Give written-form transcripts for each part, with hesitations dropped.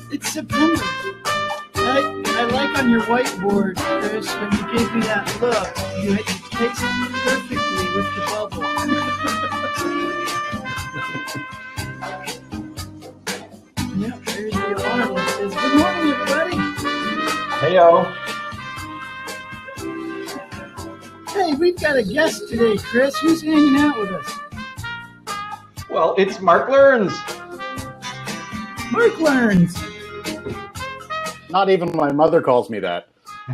It's September. I like on your whiteboard, Chris, when you gave me that look, you placed it perfectly with the bubble. Yeah, there's the alarm that says, good morning, everybody. Heyo. Hey, we've got a guest today, Chris. Who's hanging out with us? Well, it's Mark Learns. Mark Learns. Not even my mother calls me that.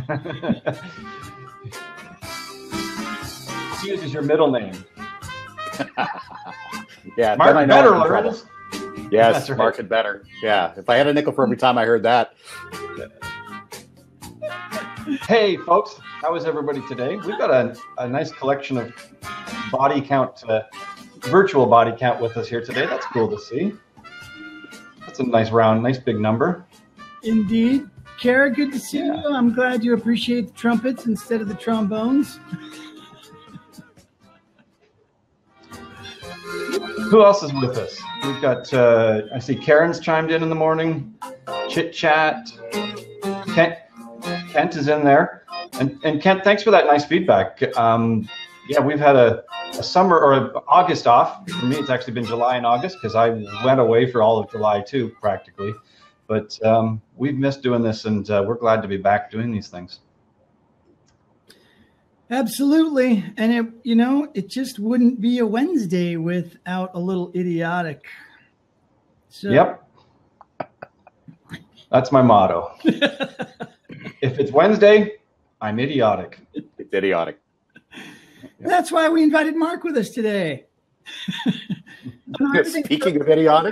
She uses your middle name. Yeah, Mark then I know Better I'm in trouble. Learns. Yes, That's right. Mark had better. Yeah, if I had a nickel for every time I heard that. Hey, folks. How is everybody today? We've got a nice collection of body count, virtual body count with us here today. That's cool to see. That's a nice round, nice big number. Indeed. Kara, good to see you. I'm glad you appreciate the trumpets instead of the trombones. Who else is with us? We've got, I see Karen's chimed in the morning. Chit Chat. Kent is in there. And Kent, thanks for that nice feedback. Yeah, we've had a summer or August off. For me, it's actually been July and August because I went away for all of July too, practically. But we've missed doing this, and we're glad to be back doing these things. Absolutely. And it just wouldn't be a Wednesday without a little idiotic. So, Yep. That's my motto. If it's Wednesday, I'm idiotic. It's idiotic. That's why we invited Mark with us today. Speaking of idiotic.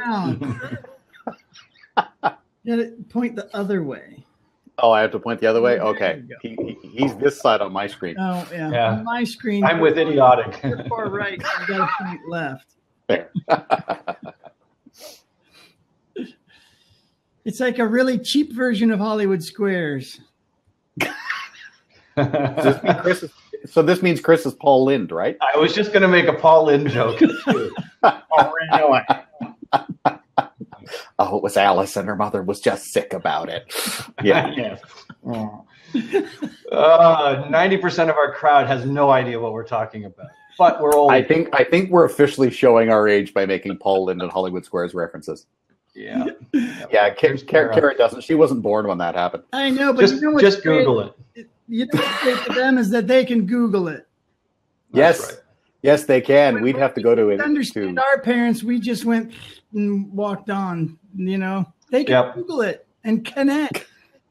You gotta point the other way. Oh, I have to point the other way? Okay. He's this side on my screen. Oh, yeah. Yeah. On my screen. I'm with idiotic. You're far right. You got to point left. There. It's like a really cheap version of Hollywood Squares. So this means Chris is Paul Lind, right? I was just going to make a Paul Lynn joke. Oh, it was Alice, and her mother was just sick about it. Yeah. Yes. 90% of our crowd has no idea what we're talking about, but we're old. I think we're officially showing our age by making Paul Lind and Hollywood Squares references. Yeah. Yeah, Kara doesn't. She wasn't born when that happened. I know, but just Google it. You know what's great for them is that they can Google it. Yes. That's right. Yes, they can. We'd have to go to it. Understand our parents, we just went and walked on, They can Google it and connect.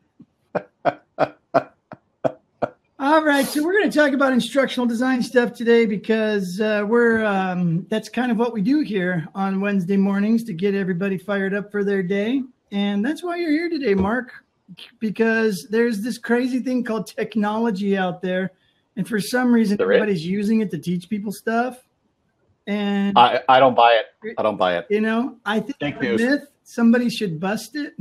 All right, so we're going to talk about instructional design stuff today because that's kind of what we do here on Wednesday mornings to get everybody fired up for their day. And that's why you're here today, Mark, because there's this crazy thing called technology out there. And for some reason, everybody's using it to teach people stuff. And I don't buy it. I don't buy it. I think it's a myth. Somebody should bust it.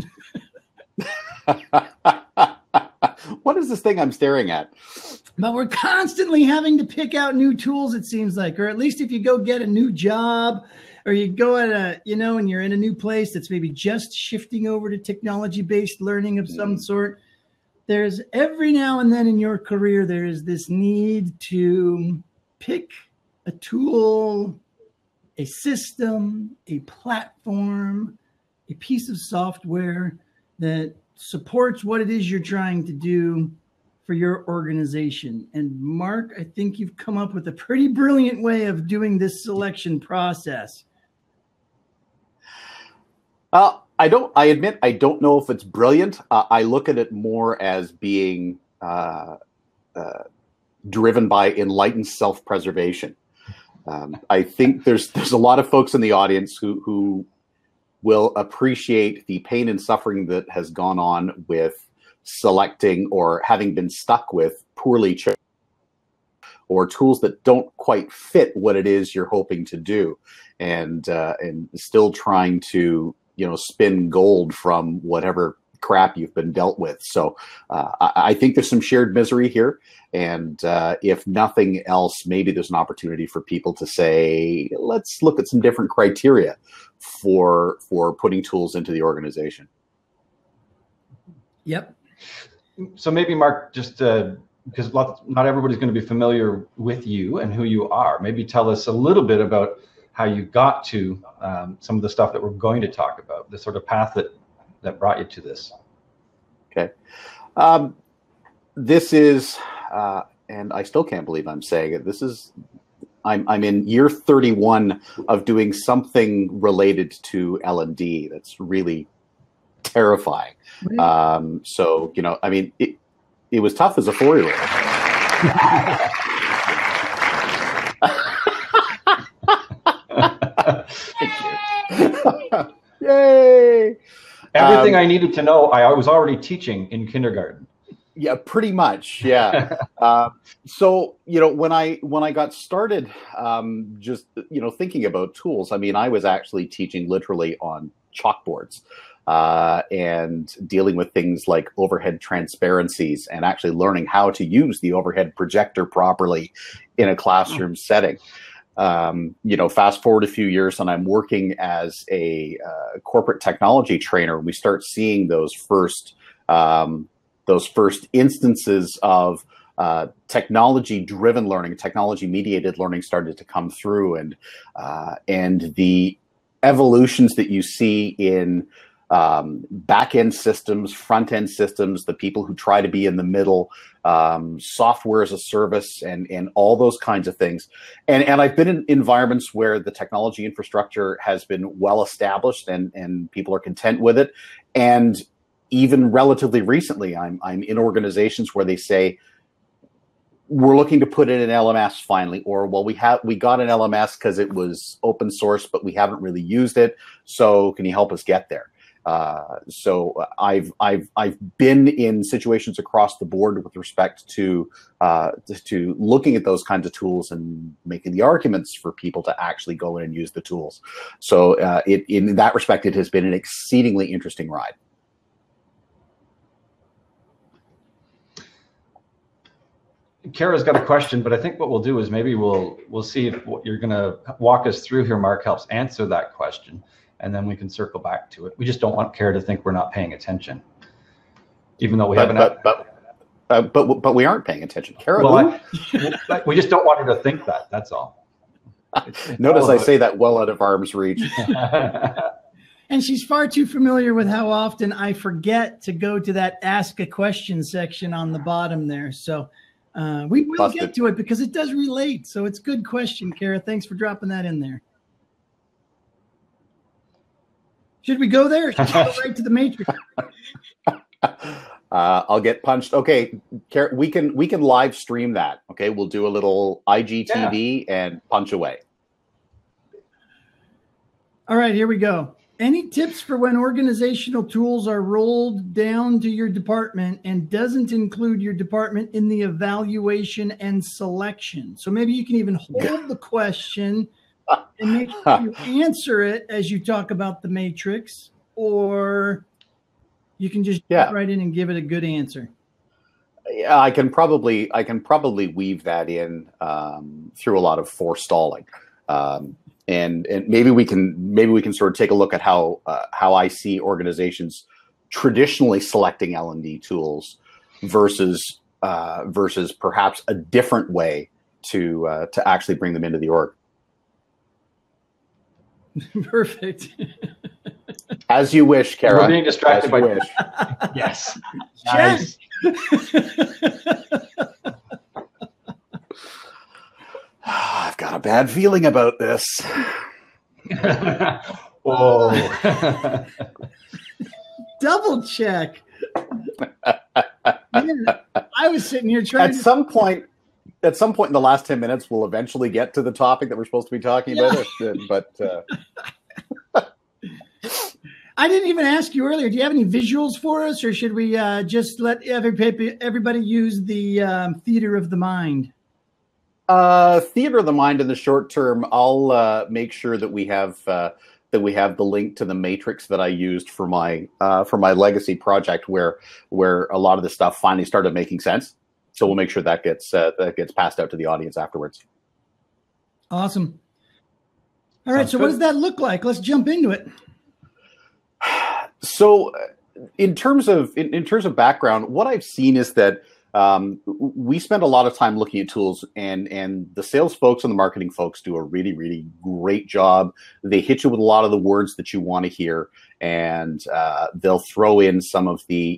What is this thing I'm staring at? But we're constantly having to pick out new tools, it seems like, or at least if you go get a new job or you go at and you're in a new place that's maybe just shifting over to technology-based learning of some sort. There's every now and then in your career, there is this need to pick a tool, a system, a platform, a piece of software that supports what it is you're trying to do for your organization. And Mark, I think you've come up with a pretty brilliant way of doing this selection process. I admit I don't know if it's brilliant. I look at it more as being driven by enlightened self-preservation. I think there's a lot of folks in the audience who will appreciate the pain and suffering that has gone on with selecting or having been stuck with poorly chosen or tools that don't quite fit what it is you're hoping to do, and still trying to spin gold from whatever crap you've been dealt with. So I think there's some shared misery here. And if nothing else, maybe there's an opportunity for people to say, let's look at some different criteria for putting tools into the organization. Yep. So maybe Mark, just because not everybody's going to be familiar with you and who you are, maybe tell us a little bit about how you got to some of the stuff that we're going to talk about, the sort of path that brought you to this. Okay. This is, and I still can't believe I'm saying it. I'm in year 31 of doing something related to L&D. That's really terrifying. So, I mean, it was tough as a 4-year-old. Thank you. Yay! Everything I needed to know, I was already teaching in kindergarten. Yeah, pretty much. Yeah. So, when I got started, just, thinking about tools, I mean, I was actually teaching literally on chalkboards and dealing with things like overhead transparencies and actually learning how to use the overhead projector properly in a classroom setting. Fast forward a few years and I'm working as a corporate technology trainer. We start seeing those first instances of technology-driven learning, technology-mediated learning started to come through, and the evolutions that you see in back-end systems, front-end systems, the people who try to be in the middle, software as a service, and all those kinds of things. And I've been in environments where the technology infrastructure has been well established and people are content with it. And even relatively recently, I'm in organizations where they say, we're looking to put in an LMS finally, or, well, we got an LMS because it was open source, but we haven't really used it. So can you help us get there? So I've been in situations across the board with respect to looking at those kinds of tools and making the arguments for people to actually go in and use the tools. So in that respect, it has been an exceedingly interesting ride. Kara's got a question, but I think what we'll do is maybe we'll see if what you're going to walk us through here, Mark, helps answer that question, and then we can circle back to it. We just don't want Kara to think we're not paying attention, even though we haven't. But we aren't paying attention, Kara. Well, we just don't want her to think that. That's all. Notice I say that well out of arm's reach. And she's far too familiar with how often I forget to go to that ask a question section on the bottom there. So we will get to it because it does relate. So it's a good question, Kara. Thanks for dropping that in there. Should we go there? Or should we go right to the Matrix? I'll get punched. Okay, Kara, we can live stream that. Okay, we'll do a little IGTV and punch away. All right, here we go. Any tips for when organizational tools are rolled down to your department and doesn't include your department in the evaluation and selection? So maybe you can even hold the question and make sure you answer it as you talk about the matrix, or you can just jump right in and give it a good answer. Yeah, I can probably weave that in through a lot of forestalling. And maybe we can sort of take a look at how I see organizations traditionally selecting L&D tools versus perhaps a different way to actually bring them into the org. Perfect. As you wish, Kara. We're being distracted by wish. Yes. Nice. I've got a bad feeling about this. Whoa. Double check. Man, I was sitting here trying At some point in the last 10 minutes, we'll eventually get to the topic that we're supposed to be talking about. But I didn't even ask you earlier. Do you have any visuals for us, or should we just let everybody use the theater of the mind? Theater of the mind in the short term. I'll make sure that we have the link to the matrix that I used for my legacy project, where a lot of the stuff finally started making sense. So we'll make sure that gets passed out to the audience afterwards. Awesome. All right. So what does that look like? Let's jump into it. So in terms of background, what I've seen is that we spend a lot of time looking at tools, and the sales folks and the marketing folks do a really, really great job. They hit you with a lot of the words that you want to hear, and they'll throw in some of the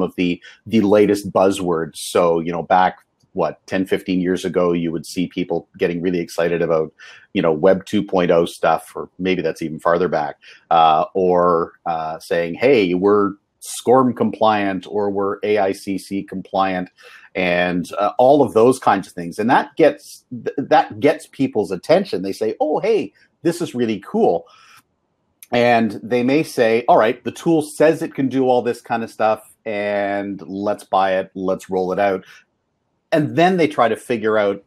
latest buzzwords. So, back 10, 15 years ago, you would see people getting really excited about, Web 2.0 stuff, or maybe that's even farther back, or saying, hey, we're SCORM compliant, or we're AICC compliant, and all of those kinds of things. And that gets people's attention. They say, oh, hey, this is really cool. And they may say, all right, the tool says it can do all this kind of stuff, and let's buy it, let's roll it out. And then they try to figure out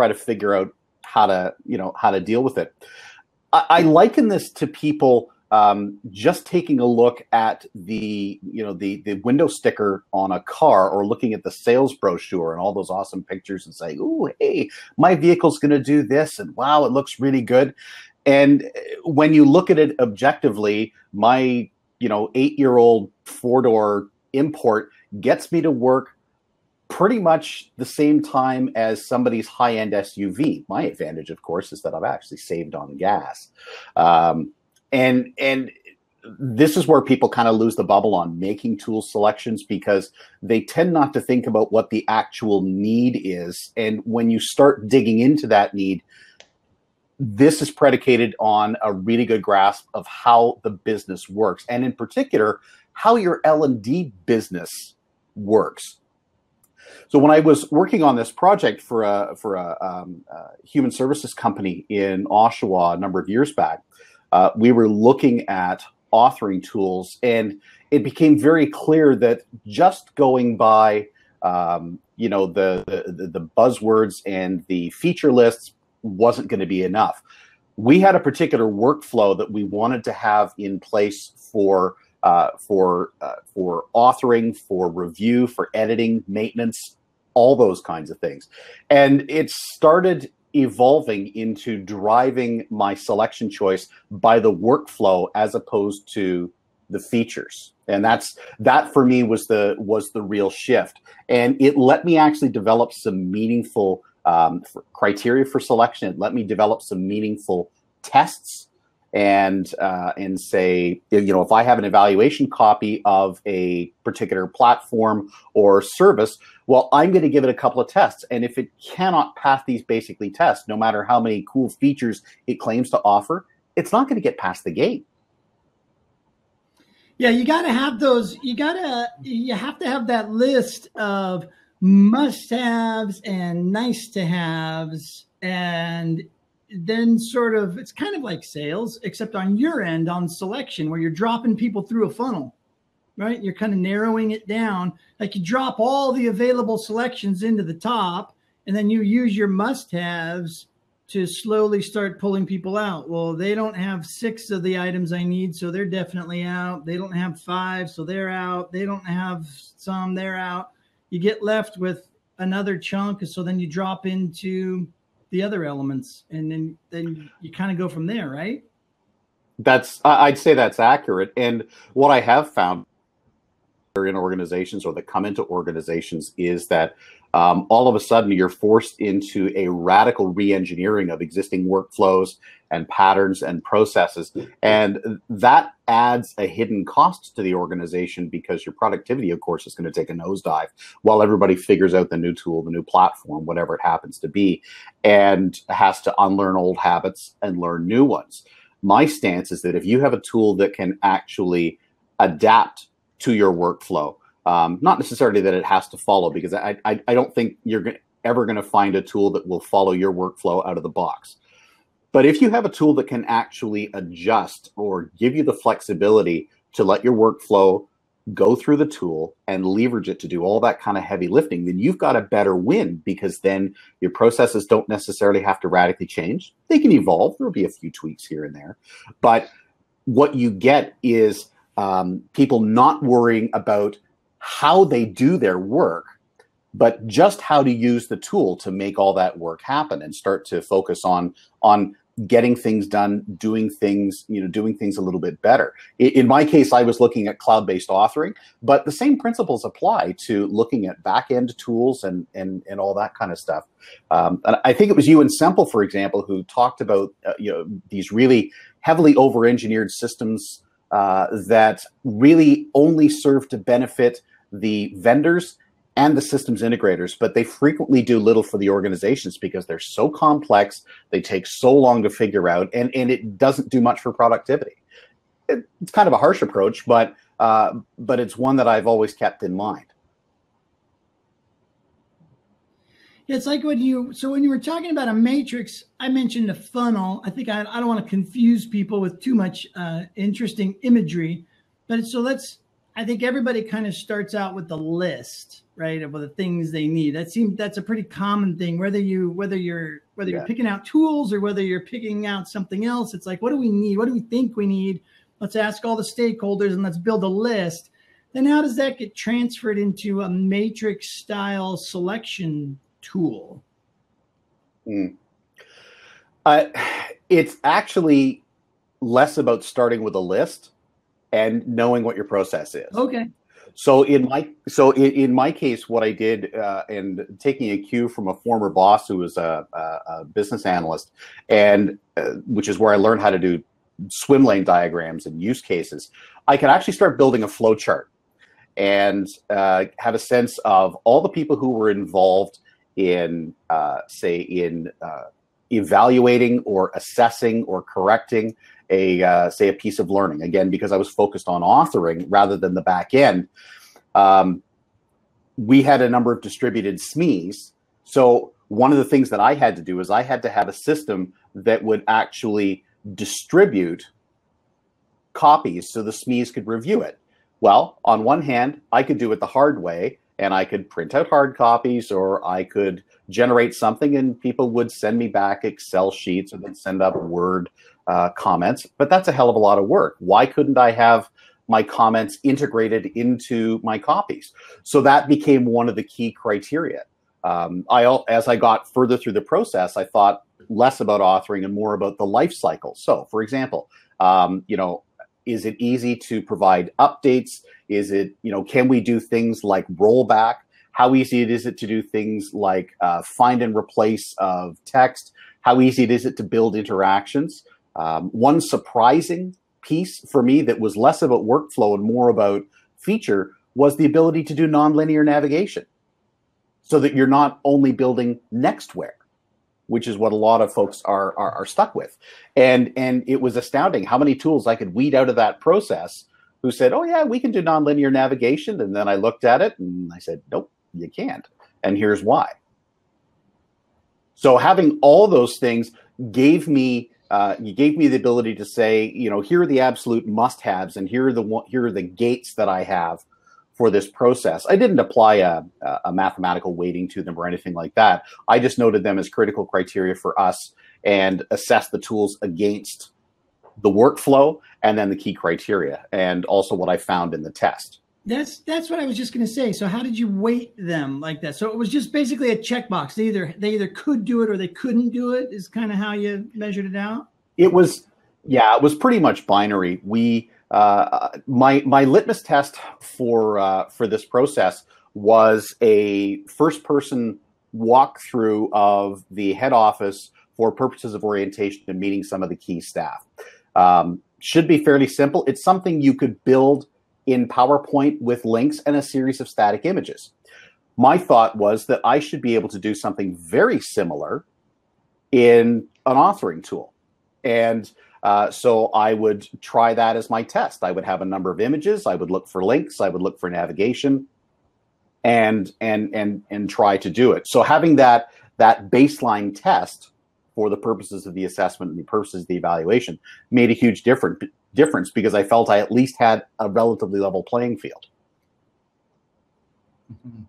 how to deal with it. I liken this to people just taking a look at the window sticker on a car, or looking at the sales brochure and all those awesome pictures and saying, "Ooh, hey, my vehicle's going to do this, and wow, it looks really good." And when you look at it objectively, my 8-year-old 4-door import gets me to work pretty much the same time as somebody's high-end SUV. My advantage, of course, is that I've actually saved on gas. And this is where people kind of lose the bubble on making tool selections, because they tend not to think about what the actual need is. And when you start digging into that need, this is predicated on a really good grasp of how the business works, and in particular, how your L&D business works. So when I was working on this project for a human services company in Oshawa a number of years back, we were looking at authoring tools, and it became very clear that just going by the buzzwords and the feature lists wasn't going to be enough. We had a particular workflow that we wanted to have in place for authoring, for review, for editing, maintenance, all those kinds of things. And it started evolving into driving my selection choice by the workflow as opposed to the features. And that for me was the real shift. And it let me actually develop some meaningful criteria for selection. It let me develop some meaningful tests, and say, if I have an evaluation copy of a particular platform or service, well, I'm going to give it a couple of tests. And if it cannot pass these basically tests, no matter how many cool features it claims to offer, it's not going to get past the gate. Yeah, you got to have those. You have to have that list of must-haves and nice-to-haves, and then sort of, it's kind of like sales, except on your end on selection, where you're dropping people through a funnel, right? You're kind of narrowing it down. Like, you drop all the available selections into the top, and then you use your must-haves to slowly start pulling people out. Well, they don't have 6 of the items I need, so they're definitely out. They don't have 5, so they're out. They don't have some, they're out. You get left with another chunk, so then you drop into the other elements, and then you kind of go from there, right? I'd say that's accurate. And what I have found in organizations, or that come into organizations, is that all of a sudden you're forced into a radical re-engineering of existing workflows and patterns and processes. And that adds a hidden cost to the organization, because your productivity, of course, is going to take a nosedive while everybody figures out the new tool, the new platform, whatever it happens to be, and has to unlearn old habits and learn new ones. My stance is that if you have a tool that can actually adapt to your workflow, not necessarily that it has to follow, because I don't think you're ever going to find a tool that will follow your workflow out of the box. But if you have a tool that can actually adjust or give you the flexibility to let your workflow go through the tool and leverage it to do all that kind of heavy lifting, then you've got a better win, because then your processes don't necessarily have to radically change. They can evolve. There'll be a few tweaks here and there. But what you get is people not worrying about how they do their work, but just how to use the tool to make all that work happen, and start to focus on getting things done, doing things a little bit better. In my case, I was looking at cloud-based authoring, but the same principles apply to looking at back-end tools and all that kind of stuff. And I think it was you and Semple, for example, who talked about these really heavily over-engineered systems that really only serve to benefit the vendors and the systems integrators, but they frequently do little for the organizations because they're so complex, they take so long to figure out, and it doesn't do much for productivity. It's kind of a harsh approach, but it's one that I've always kept in mind. It's like when you were talking about a matrix, I mentioned a funnel. I think I don't want to confuse people with too much interesting imagery, but I think everybody kind of starts out with the list, right, of the things they need. That's a pretty common thing. Whether you're picking out tools or whether you're picking out something else, it's like, what do we need? What do we think we need? Let's ask all the stakeholders and let's build a list. Then how does that get transferred into a matrix style selection tool? It's actually less about starting with a list and knowing what your process is. Okay. So in my case, what I did, and taking a cue from a former boss who was a business analyst, and which is where I learned how to do swim lane diagrams and use cases, I could actually start building a flow chart and have a sense of all the people who were involved in, evaluating or assessing or correcting a piece of learning. Again, because I was focused on authoring rather than the back end, we had a number of distributed SMEs. So one of the things that I had to do is I had to have a system that would actually distribute copies so the SMEs could review it. Well, on one hand, I could do it the hard way, and I could print out hard copies, or I could generate something and people would send me back Excel sheets or they'd send up Word comments, but that's a hell of a lot of work. Why couldn't I have my comments integrated into my copies? So that became one of the key criteria. As I got further through the process, I thought less about authoring and more about the life cycle. So, for example, is it easy to provide updates? Is it, can we do things like rollback? How easy is it to do things like find and replace of text? How easy is it to build interactions? One surprising piece for me that was less about workflow and more about feature was the ability to do nonlinear navigation, so that you're not only building nextware, which is what a lot of folks are stuck with. And it was astounding how many tools I could weed out of that process who said, oh yeah, we can do nonlinear navigation. And then I looked at it and I said, nope, you can't. And here's why. So having all those things gave me the ability to say, here are the absolute must-haves, and here are the gates that I have for this process. I didn't apply a mathematical weighting to them or anything like that. I just noted them as critical criteria for us and assessed the tools against the workflow and then the key criteria, and also what I found in the test. That's what I was just going to say. So how did you weight them like that? So it was just basically a checkbox. They either could do it or they couldn't do it, is kind of how you measured it out? It was pretty much binary. My litmus test for this process was a first-person walkthrough of the head office for purposes of orientation and meeting some of the key staff. Should be fairly simple. It's something you could build in PowerPoint with links and a series of static images. My thought was that I should be able to do something very similar in an authoring tool. And so I would try that as my test. I would have a number of images. I would look for links. I would look for navigation, and try to do it. So having that baseline test for the purposes of the assessment and the purposes of the evaluation made a huge difference because I felt I at least had a relatively level playing field. Mm-hmm.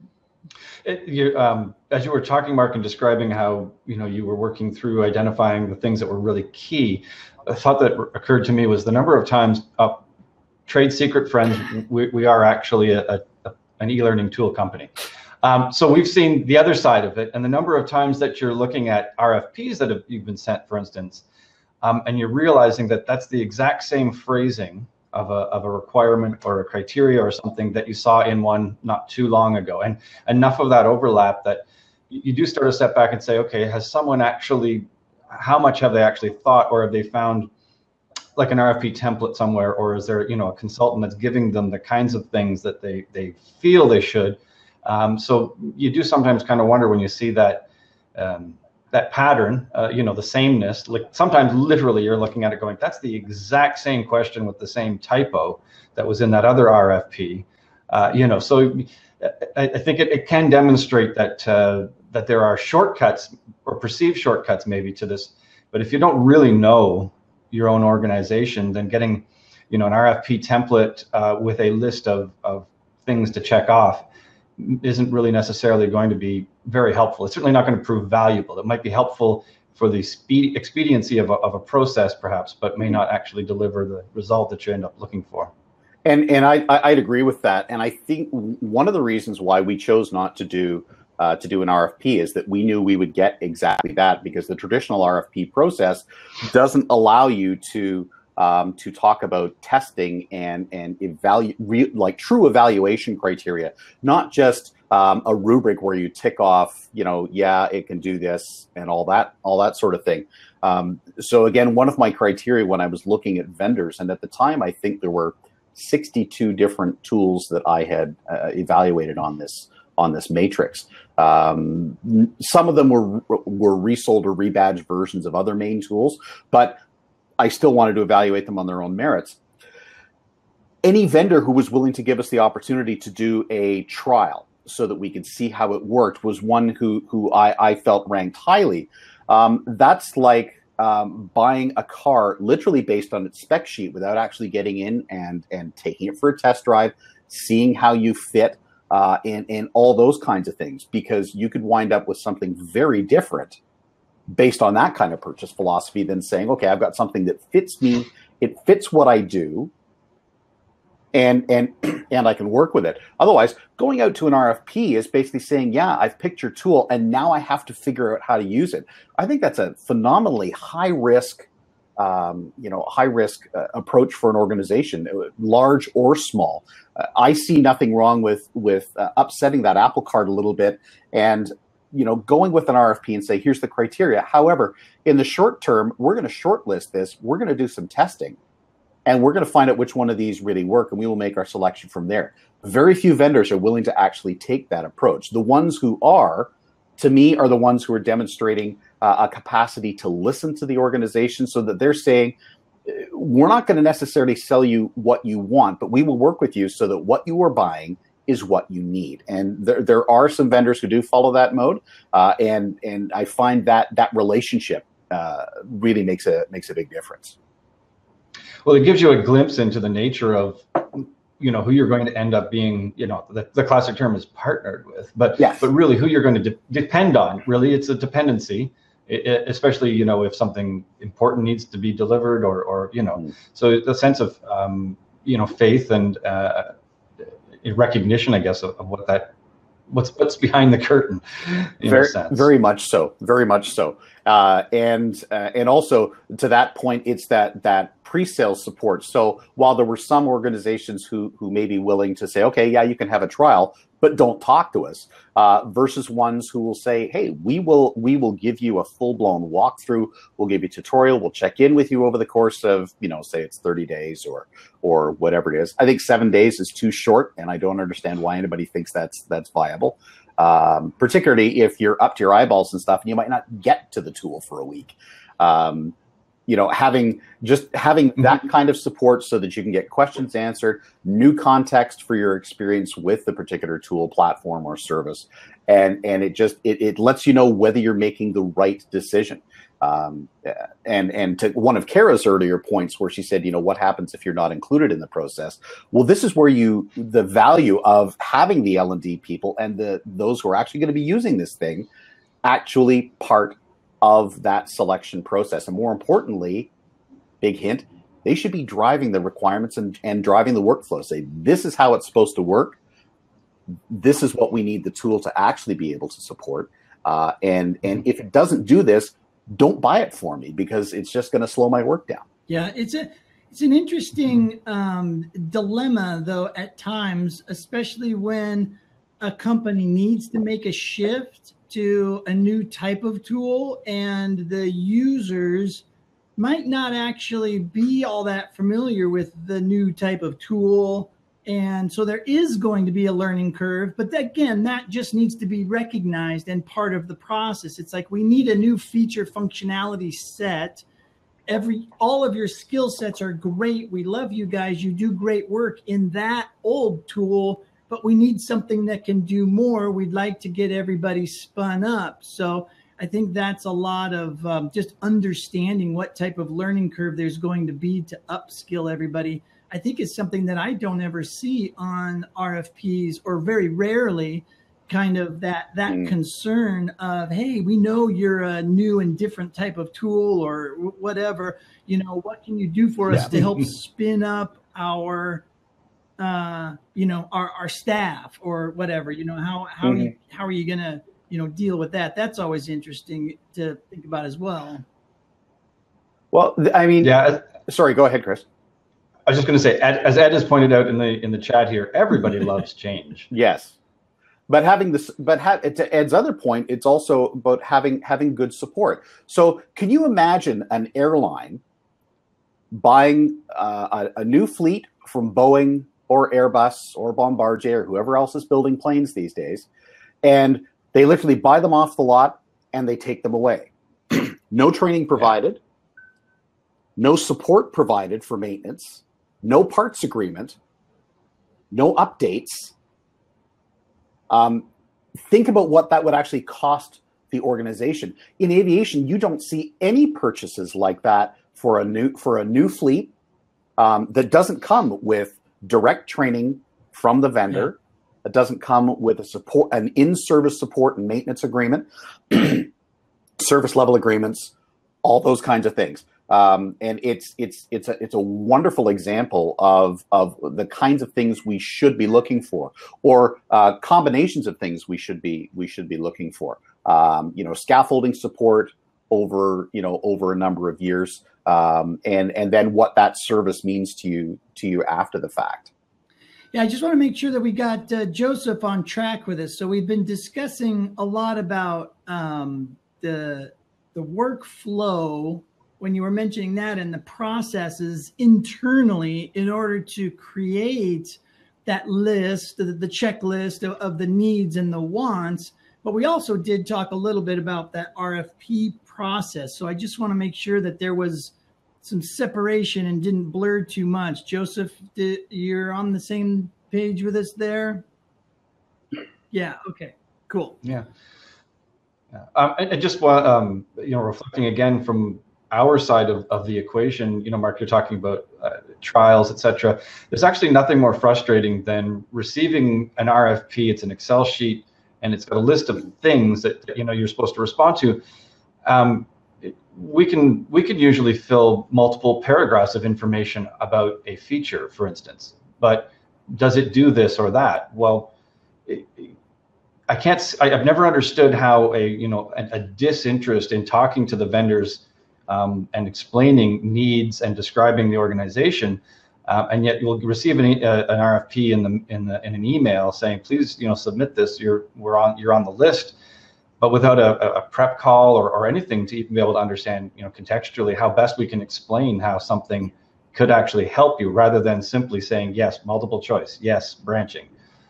As you were talking, Mark, and describing how you were working through identifying the things that were really key, a thought that occurred to me was the number of times, trade secret friends, we are actually an e-learning tool company. So we've seen the other side of it, and the number of times that you're looking at RFPs that you've been sent, for instance, and you're realizing that that's the exact same phrasing of a requirement or a criteria or something that you saw in one not too long ago, and enough of that overlap that you do start to step back and say, okay, has someone actually, how much have they actually thought, or have they found like an RFP template somewhere, or is there, a consultant that's giving them the kinds of things that they feel they should? So you do sometimes kind of wonder when you see that that pattern, the sameness. Like sometimes literally you're looking at it going, that's the exact same question with the same typo that was in that other RFP. So I think it can demonstrate that there are shortcuts or perceived shortcuts maybe to this. But if you don't really know your own organization, then getting, an RFP template with a list of things to check off isn't really necessarily going to be very helpful. It's certainly not going to prove valuable. It might be helpful for the expediency of a process, perhaps, but may not actually deliver the result that you end up looking for. And I'd agree with that. And I think one of the reasons why we chose not to do an RFP is that we knew we would get exactly that, because the traditional RFP process doesn't allow you to talk about testing and true evaluation criteria, not just a rubric where you tick off, it can do this and all that sort of thing. So again, one of my criteria when I was looking at vendors, and at the time I think there were 62 different tools that I had evaluated on this matrix. Some of them were resold or rebadged versions of other main tools, but I still wanted to evaluate them on their own merits. Any vendor who was willing to give us the opportunity to do a trial so that we could see how it worked was one who I felt ranked highly. That's like buying a car literally based on its spec sheet without actually getting in and taking it for a test drive, seeing how you fit, and all those kinds of things, because you could wind up with something very different based on that kind of purchase philosophy than saying, okay, I've got something that fits me, it fits what I do, and I can work with it. Otherwise, going out to an RFP is basically saying, yeah, I've picked your tool and now I have to figure out how to use it. I think that's a phenomenally high risk approach for an organization, large or small. I see nothing wrong with upsetting that apple cart a little bit and going with an RFP and say, here's the criteria. However, in the short term, we're going to shortlist this. We're going to do some testing, and we're going to find out which one of these really work, and we will make our selection from there. Very few vendors are willing to actually take that approach. The ones who are, to me, are the ones who are demonstrating a capacity to listen to the organization, so that they're saying, we're not going to necessarily sell you what you want, but we will work with you so that what you are buying is what you need. And there are some vendors who do follow that mode, and I find that relationship really makes a big difference. Well, it gives you a glimpse into the nature of who you're going to end up being. The classic term is partnered with, but yes. But really who you're going to depend on. Really, it's a dependency, especially if something important needs to be delivered, or So the sense of faith and recognition, I guess, of what's behind the curtain. Very much so. And also to that point, it's that pre-sale support. So while there were some organizations who may be willing to say, okay, yeah, you can have a trial, but don't talk to us, versus ones who will say, hey, we will give you a full-blown walkthrough. We'll give you a tutorial. We'll check in with you over the course of, say it's 30 days or whatever it is. I think 7 days is too short, and I don't understand why anybody thinks that's viable. Particularly if you're up to your eyeballs and stuff, and you might not get to the tool for a week. Having that kind of support so that you can get questions answered, new context for your experience with the particular tool, platform, or service, and it lets you know whether you're making the right decision. And to one of Kara's earlier points where she said, what happens if you're not included in the process? Well, this is where the value of having the L&D people and those who are actually going to be using this thing actually part of that selection process. And more importantly, big hint, they should be driving the requirements and driving the workflow. Say, this is how it's supposed to work. this is what we need the tool to actually be able to support. And if it doesn't do this, don't buy it for me, because it's just going to slow my work down. Yeah, it's an interesting dilemma, though, at times, especially when a company needs to make a shift to a new type of tool and the users might not actually be all that familiar with the new type of tool. And so there is going to be a learning curve, but again, that just needs to be recognized and part of the process. It's like we need a new feature functionality set. All of your skill sets are great. We love you guys. You do great work in that old tool, but we need something that can do more. We'd like to get everybody spun up. So I think that's a lot of just understanding what type of learning curve there's going to be to upskill everybody. I think it's something that I don't ever see on RFPs, or very rarely, kind of that concern of, hey, we know you're a new and different type of tool or whatever, what can you do for us to help spin up our our staff or whatever, how are you going to, deal with that? That's always interesting to think about as well. Well, I mean, sorry, go ahead, Chris. I was just going to say, as Ed has pointed out in the chat here, everybody loves change. Yes, but to Ed's other point, it's also about having good support. So, can you imagine an airline buying a new fleet from Boeing or Airbus or Bombardier or whoever else is building planes these days, and they literally buy them off the lot and they take them away? No training provided, no support provided for maintenance, no parts agreement, no updates. Think about what that would actually cost the organization. In aviation, you don't see any purchases like that for a new fleet that doesn't come with direct training from the vendor. It doesn't come with an in-service support and maintenance agreement, service level agreements, all those kinds of things. And it's a wonderful example of the kinds of things we should be looking for, or combinations of things we should be looking for. Scaffolding support over a number of years, and then what that service means to you after the fact. Yeah, I just want to make sure that we got Joseph on track with us. So we've been discussing a lot about the workflow when you were mentioning that, and the processes internally in order to create that list, the checklist of the needs and the wants. But we also did talk a little bit about that RFP process. So I just want to make sure that there was some separation and didn't blur too much. Joseph, you're on the same page with us there? Yeah. Okay, cool. Yeah. I just want, reflecting again from our side of the equation, Mark, you're talking about trials, et cetera. There's actually nothing more frustrating than receiving an RFP. It's an Excel sheet, and it's got a list of things that you're supposed to respond to. We can usually fill multiple paragraphs of information about a feature, for instance, but does it do this or that? Well, I've never understood how a disinterest in talking to the vendors and explaining needs and describing the organization, and yet you'll receive an RFP in an email saying, please submit this. You're on the list, but without a prep call or anything to even be able to understand contextually how best we can explain how something could actually help you, rather than simply saying yes, multiple choice, yes, branching.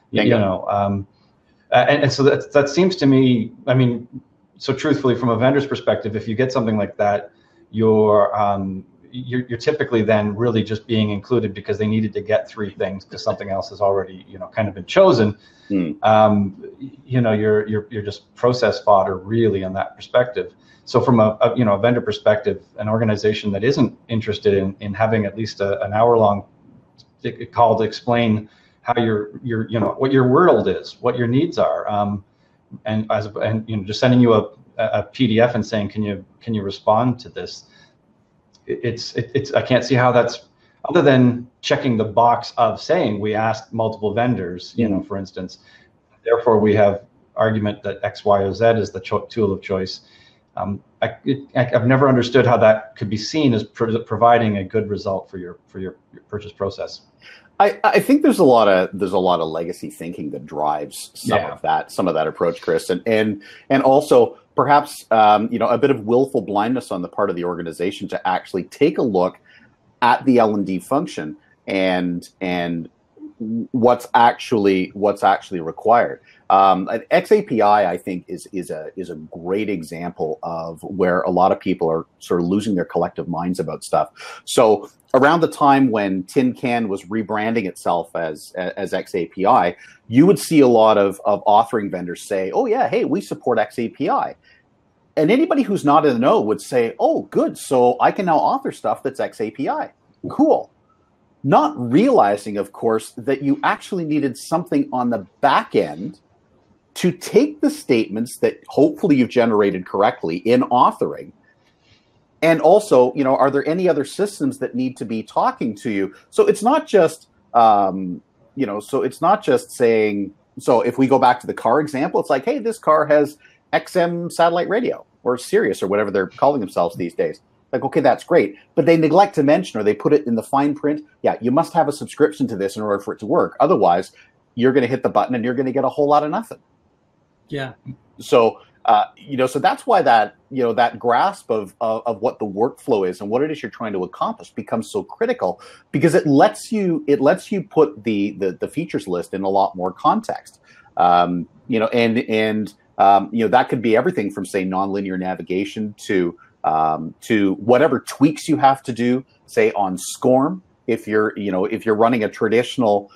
And so that seems to me, so truthfully, from a vendor's perspective, if you get something like that, you're typically then really just being included because they needed to get three things because something else has already kind of been chosen. You're just process fodder really in that perspective. So from a vendor perspective, an organization that isn't interested in having at least an hour-long call to explain how what your world is, what your needs are, and just sending you a PDF and saying, can you respond to this? It's I can't see how that's, other than checking the box of saying we asked multiple vendors, for instance, therefore we have argument that X, Y, or Z is the tool of choice. I've never understood how that could be seen as providing a good result for your purchase process. I think there's a lot of legacy thinking that drives some of that approach, Chris, and also perhaps a bit of willful blindness on the part of the organization to actually take a look at the L&D function and what's actually required. XAPI, I think, is a great example of where a lot of people are sort of losing their collective minds about stuff. So around the time when Tin Can was rebranding itself as XAPI, you would see a lot of authoring vendors say, "Oh yeah, hey, we support XAPI." And anybody who's not in the know would say, "Oh, good, so I can now author stuff that's XAPI. Cool." Not realizing, of course, that you actually needed something on the back end to take the statements that hopefully you've generated correctly in authoring. And also, are there any other systems that need to be talking to you? So it's not just, saying, so if we go back to the car example, it's like, hey, this car has XM satellite radio or Sirius or whatever they're calling themselves these days. Like, okay, that's great. But they neglect to mention, or they put it in the fine print, yeah, you must have a subscription to this in order for it to work. Otherwise, you're going to hit the button and you're going to get a whole lot of nothing. Yeah. So, so that's why that grasp of what the workflow is and what it is you're trying to accomplish becomes so critical, because it lets you put the features list in a lot more context. That could be everything from, say, nonlinear navigation to whatever tweaks you have to do, say on SCORM. If you're running a traditional,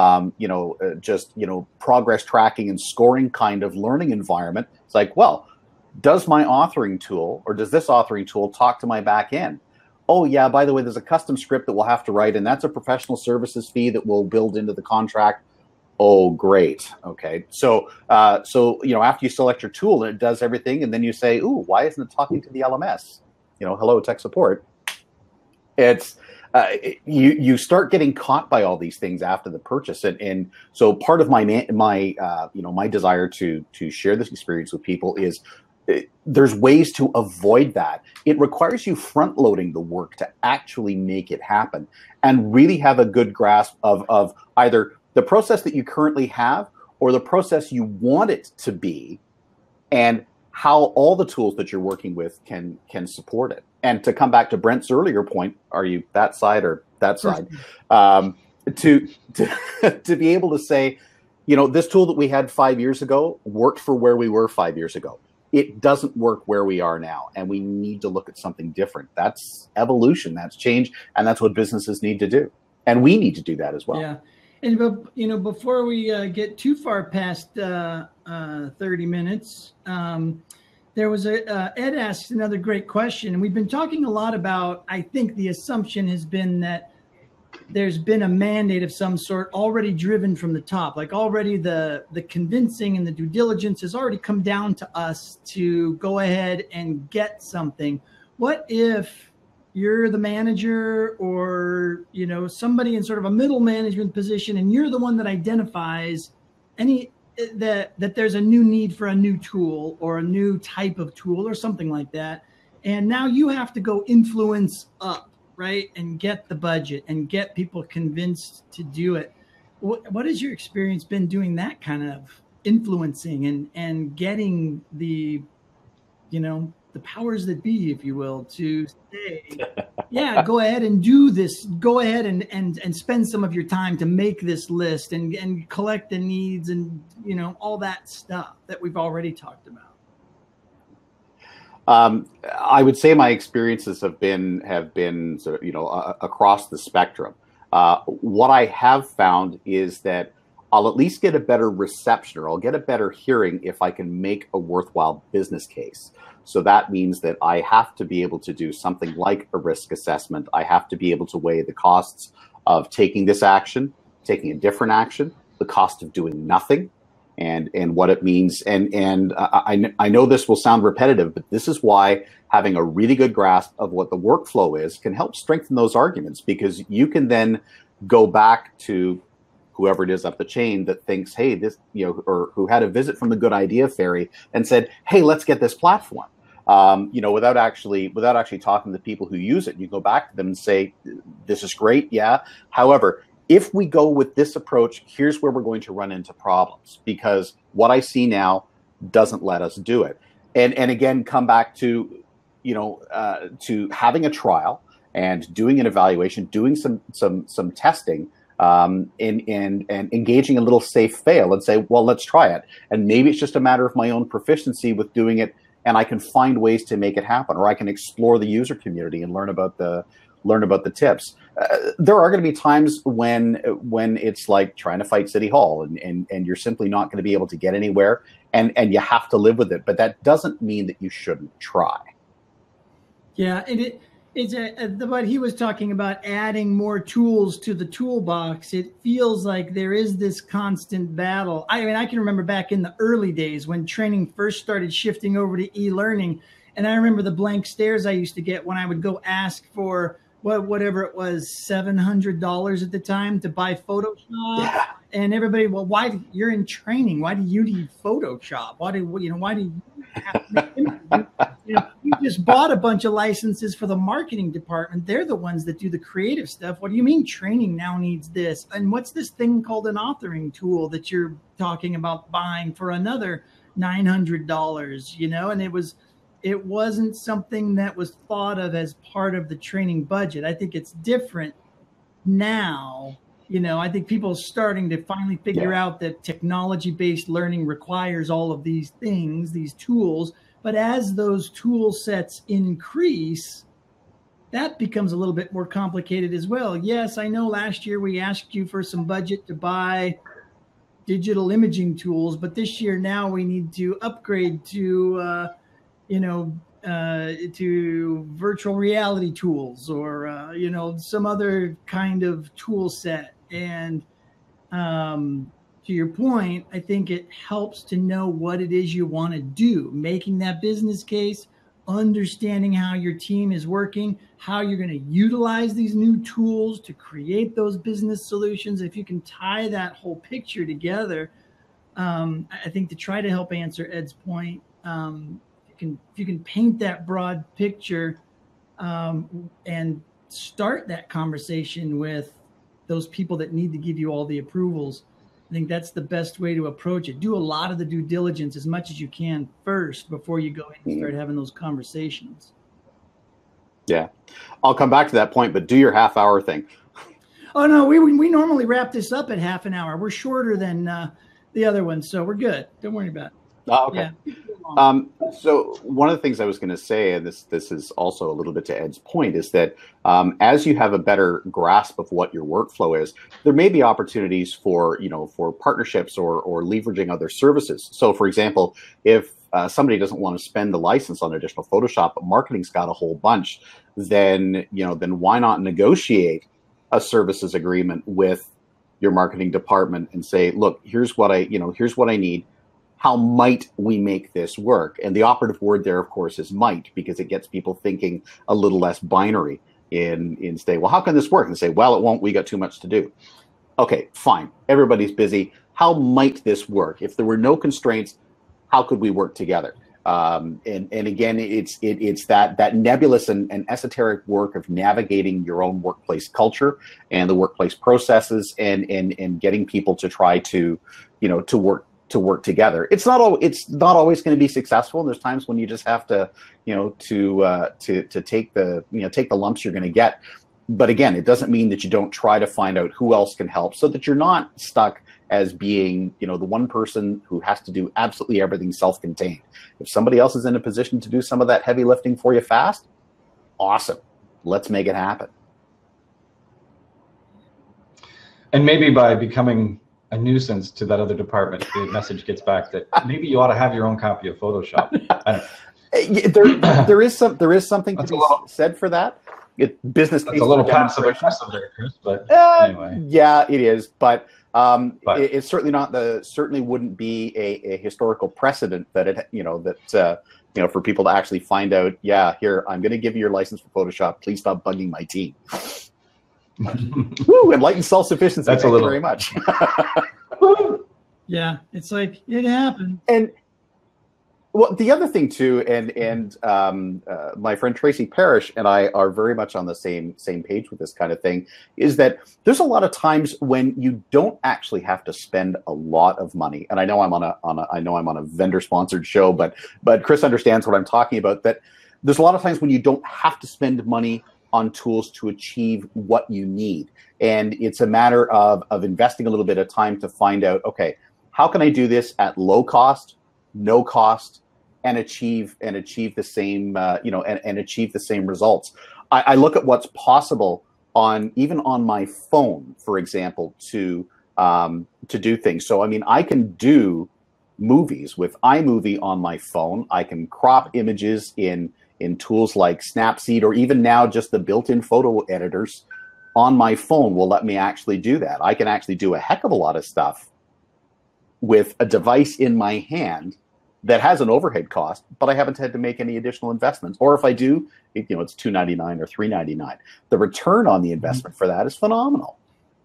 progress tracking and scoring kind of learning environment, it's like, well, does my authoring tool, or does this authoring tool talk to my back end? Oh yeah, by the way, there's a custom script that we'll have to write, and that's a professional services fee that we'll build into the contract. Oh, great. Okay. So after you select your tool and it does everything, and then you say, ooh, why isn't it talking to the LMS? Hello, tech support. It's, you start getting caught by all these things after the purchase. And so part of my desire to share this experience with people is there's ways to avoid that. It requires you front loading the work to actually make it happen and really have a good grasp of either the process that you currently have or the process you want it to be, and how all the tools that you're working with can support it. And to come back to Brent's earlier point, are you that side or that side? To be able to say, this tool that we had 5 years ago worked for where we were 5 years ago. It doesn't work where we are now, and we need to look at something different. That's evolution, that's change, and that's what businesses need to do. And we need to do that as well. Yeah. And before we get too far past 30 minutes, there was Ed asked another great question, and we've been talking a lot about. I think the assumption has been that there's been a mandate of some sort already driven from the top, like already the convincing and the due diligence has already come down to us to go ahead and get something. What if you're the manager or, somebody in sort of a middle management position, and you're the one that identifies that there's a new need for a new tool or a new type of tool or something like that. And now you have to go influence up, right? And get the budget and get people convinced to do it. What has your experience been doing that kind of influencing and getting the powers that be, if you will, to say, yeah, go ahead and do this. Go ahead and spend some of your time to make this list and collect the needs and, all that stuff that we've already talked about. I would say my experiences have been sort of, across the spectrum. What I have found is that I'll at least get a better reception, or I'll get a better hearing if I can make a worthwhile business case. So that means that I have to be able to do something like a risk assessment. I have to be able to weigh the costs of taking this action, taking a different action, the cost of doing nothing, and what it means. And I know this will sound repetitive, but this is why having a really good grasp of what the workflow is can help strengthen those arguments, because you can then go back to whoever it is up the chain that thinks, hey, this, or who had a visit from the Good Idea Fairy and said, hey, let's get this platform. Without actually talking to the people who use it. You go back to them and say, this is great, yeah. However, if we go with this approach, here's where we're going to run into problems, because what I see now doesn't let us do it. And again, come back to, to having a trial and doing an evaluation, doing some testing, and engaging a little safe fail and say, well, let's try it. And maybe it's just a matter of my own proficiency with doing it, and I can find ways to make it happen, or I can explore the user community and learn about the tips. There are going to be times when it's like trying to fight City Hall, and you're simply not going to be able to get anywhere, and you have to live with it. But that doesn't mean that you shouldn't try. Yeah, and what he was talking about, adding more tools to the toolbox. It feels like there is this constant battle. I mean, I can remember back in the early days when training first started shifting over to e-learning, and I remember the blank stares I used to get when I would go ask for whatever it was, $700 at the time to buy Photoshop. Yeah. And everybody, well, why, you're in training? Why do you need Photoshop? Why do you have to make images? You just bought a bunch of licenses for the marketing department. They're the ones that do the creative stuff. What do you mean training now needs this? And what's this thing called an authoring tool that you're talking about buying for another $900? And it wasn't something that was thought of as part of the training budget. I think it's different now. I think people are starting to finally figure out that technology-based learning requires all of these things, these tools. But as those tool sets increase, that becomes a little bit more complicated as well. Yes, I know last year we asked you for some budget to buy digital imaging tools, but this year now we need to upgrade to to virtual reality tools or, some other kind of tool set. And to your point, I think it helps to know what it is you want to do, making that business case, understanding how your team is working, how you're going to utilize these new tools to create those business solutions. If you can tie that whole picture together, I think to try to help answer Ed's point, if you can paint that broad picture and start that conversation with those people that need to give you all the approvals, I think that's the best way to approach it. Do a lot of the due diligence as much as you can first before you go in and start having those conversations. Yeah. I'll come back to that point, but do your half-hour thing. Oh, no, we normally wrap this up at half an hour. We're shorter than the other one, so we're good. Don't worry about it. Oh, okay. Yeah. So one of the things I was going to say, and this is also a little bit to Ed's point, is that as you have a better grasp of what your workflow is, there may be opportunities for partnerships or leveraging other services. So, for example, if somebody doesn't want to spend the license on additional Photoshop, but marketing's got a whole bunch, then why not negotiate a services agreement with your marketing department and say, look, here's what I need. How might we make this work? And the operative word there, of course, is might, because it gets people thinking a little less binary in say, well, how can this work? And say, well, it won't. We got too much to do. Okay, fine. Everybody's busy. How might this work? If there were no constraints, how could we work together? And again, it's that nebulous and esoteric work of navigating your own workplace culture and the workplace processes and getting people to try to work together. It's not always going to be successful. There's times when you just have to take the lumps you're going to get. But again, it doesn't mean that you don't try to find out who else can help, so that you're not stuck as being the one person who has to do absolutely everything self-contained. If somebody else is in a position to do some of that heavy lifting for you fast, awesome. Let's make it happen. And maybe by becoming a nuisance to that other department, the message gets back that maybe you ought to have your own copy of Photoshop. I don't know. There is something to be said for that. Business. That's a little passive aggressive there, Chris. But anyway. Yeah, it is. But it's certainly not certainly wouldn't be a historical precedent that for people to actually find out. Yeah, here, I'm going to give you your license for Photoshop. Please stop bugging my team. Woo, enlightened self-sufficiency. That's Thank a little. you very much. Yeah, it's like it happened. And well, the other thing too, and my friend Tracy Parrish and I are very much on the same page with this kind of thing, is that there's a lot of times when you don't actually have to spend a lot of money. And I know I'm on a vendor sponsored show, but Chris understands what I'm talking about. That there's a lot of times when you don't have to spend money on tools to achieve what you need, and it's a matter of investing a little bit of time to find out, okay, how can I do this at low cost, no cost, and achieve the same and achieve the same results. I look at what's possible even on my phone, for example, to do things. So I mean, I can do movies with iMovie on my phone. I can crop images in tools like Snapseed, or even now just the built-in photo editors on my phone will let me actually do that. I can actually do a heck of a lot of stuff with a device in my hand that has an overhead cost, but I haven't had to make any additional investments. Or if I do, it's $2.99 or $3.99. The return on the investment for that is phenomenal.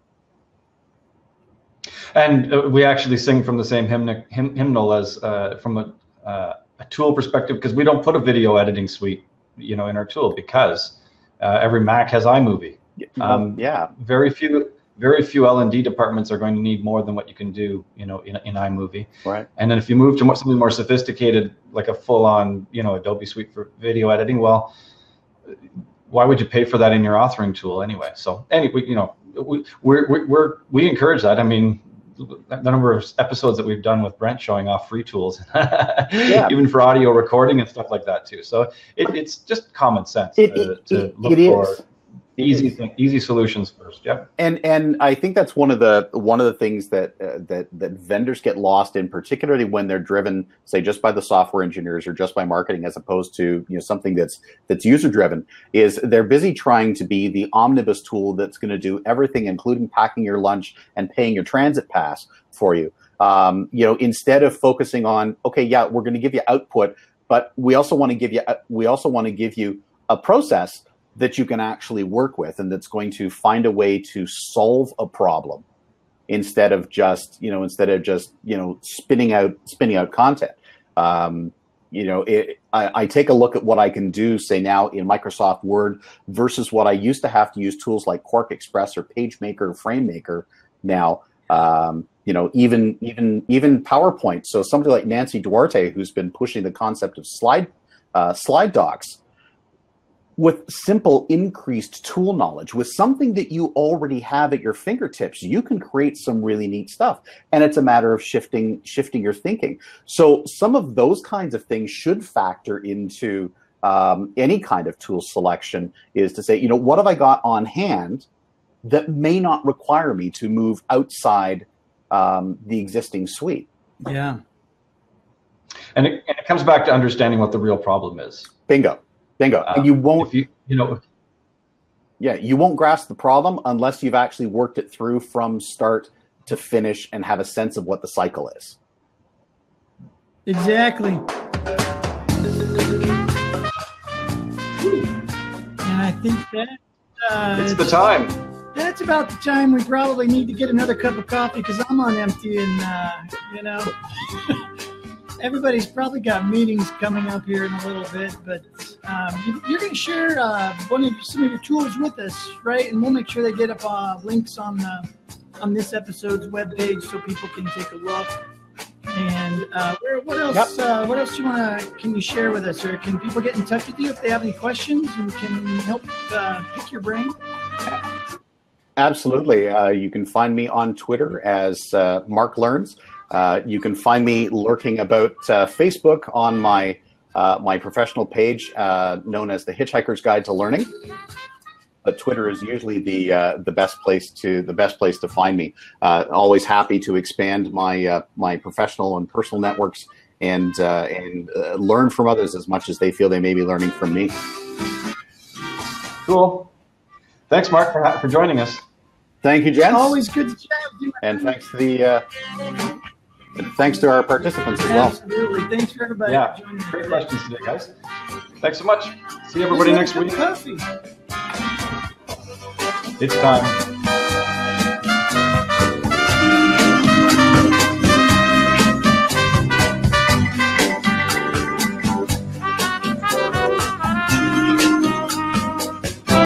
And we actually sing from the same hymnal as from a tool perspective, because we don't put a video editing suite, in our tool, because every Mac has iMovie. Very few L&D departments are going to need more than what you can do, in iMovie. Right. And then if you move to something more sophisticated, like a full-on, Adobe suite for video editing, well, why would you pay for that in your authoring tool anyway? So anyway, we encourage that. I mean, the number of episodes that we've done with Brent showing off free tools, even for audio recording and stuff like that too. So it's just common sense to look for easy solutions first. Yeah. And I think that's one of the things that vendors get lost in, particularly when they're driven, say, just by the software engineers or just by marketing, as opposed to something that's user driven, is they're busy trying to be the omnibus tool that's going to do everything, including packing your lunch and paying your transit pass for you. Instead of focusing on, okay, yeah, we're going to give you output, but we also want to give you a process that you can actually work with, and that's going to find a way to solve a problem instead of just spinning out content. I take a look at what I can do, say, now in Microsoft Word versus what I used to have to use tools like Quark Express or PageMaker or FrameMaker now. Even PowerPoint. So somebody like Nancy Duarte, who's been pushing the concept of slide docs, with simple increased tool knowledge, with something that you already have at your fingertips, you can create some really neat stuff. And it's a matter of shifting your thinking. So some of those kinds of things should factor into any kind of tool selection, is to say, what have I got on hand that may not require me to move outside the existing suite? Yeah. And it comes back to understanding what the real problem is. Bingo. And you won't, you won't grasp the problem unless you've actually worked it through from start to finish and have a sense of what the cycle is. Exactly. And I think that it's the time. That's about the time we probably need to get another cup of coffee, because I'm on empty, and everybody's probably got meetings coming up here in a little bit, but you're going to share some of your tools with us, right? And we'll make sure they get up links on this episode's webpage so people can take a look. And what else? What else can you share with us, or can people get in touch with you if they have any questions and can help pick your brain? Absolutely. You can find me on Twitter as Mark Learns. You can find me lurking about Facebook on my professional page known as the Hitchhiker's Guide to Learning. But Twitter is usually the best place to find me. Always happy to expand my professional and personal networks and learn from others as much as they feel they may be learning from me. Cool. Thanks, Mark, for joining us. Thank you, gents. Always good to chat with you. And thanks to our participants as well. Absolutely. Thanks for everybody. Yeah, for joining us. great questions today, guys. Thanks so much. See everybody next week. Coffee. It's time.